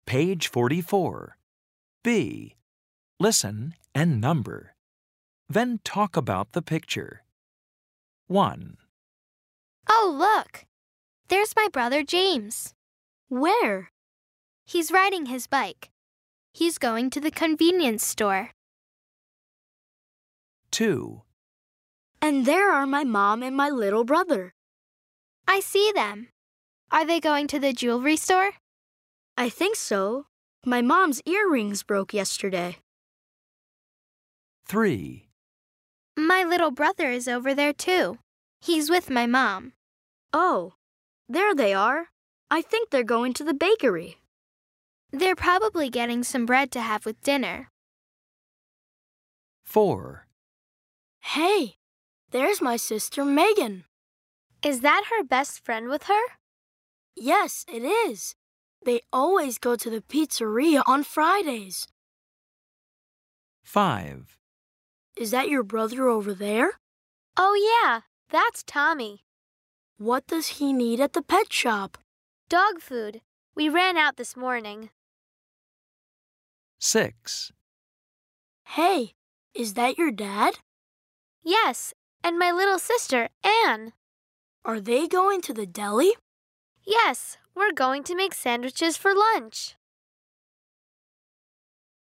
Page 44. B. Listen and number. Then talk about the picture. 1, Oh, look! There's my brother James. Where? He's riding his bike. He's going to the convenience store. 2, And there are my mom and my little brother. I see them. Are they going to the jewelry store? I think so. My mom's earrings broke yesterday. 3, My little brother is over there too. He's with my mom. Oh, there they are. I think they're going to the bakery. They're probably getting some bread to have with dinner. 4, Hey, there's my sister Megan. Is that her best friend with her? Yes, it is. They always go to the pizzeria on Fridays. 5, Is that your brother over there? Oh, yeah, that's Tommy. What does he need at the pet shop? Dog food. We ran out this morning. 6, Hey, is that your dad? Yes, and my little sister, Anne. Are they going to the deli? Yes, we're going to make sandwiches for lunch.